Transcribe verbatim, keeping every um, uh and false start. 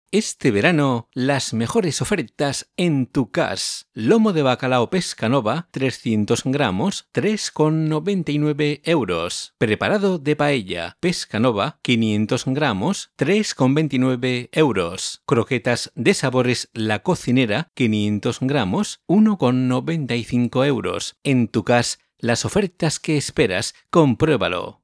Este verano, las mejores ofertas en Tu Cas. Lomo de bacalao Pescanova, trescientos gramos, tres con noventa y nueve euros. Preparado de paella Pescanova, quinientos gramos, tres con veintinueve euros. Croquetas de sabores La Cocinera, quinientos gramos, uno con noventa y cinco euros. En Tu Cas, las ofertas que esperas, compruébalo.